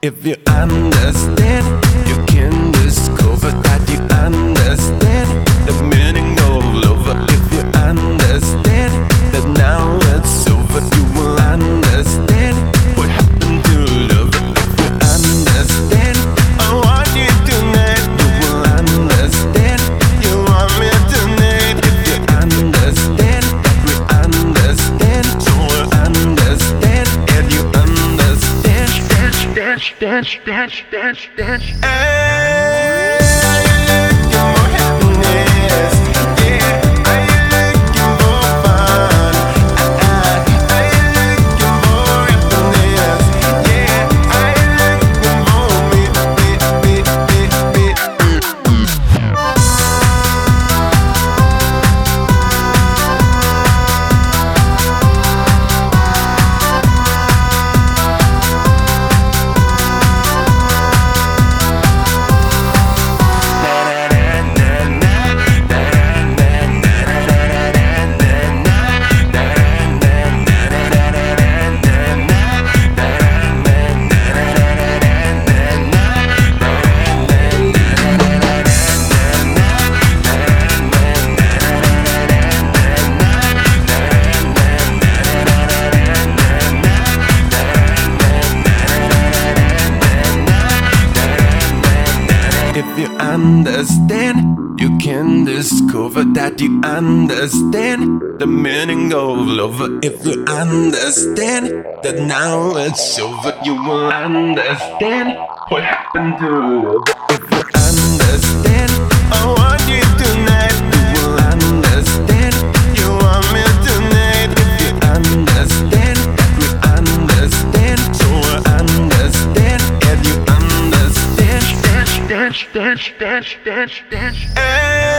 If you understand, you can discover that you understand the meaning of love. If you understand that now it's over, you will understand what happened to love. If you understand, I want you tonight. You will understand, you want me tonight. If you understand, we understand, so we understand, and you understand. Dance. Hey, looking for happiness. Yeah, are you looking for fun? Are you looking for happiness? Yeah, are you looking for me? If you understand, you can discover that you understand the meaning of love. If you understand that now it's over, you will understand what happened to love. If you understand, I want you tonight. You will understand, you want me tonight. If you understand, we understand, so we understand, and you understand. Dance. Hey.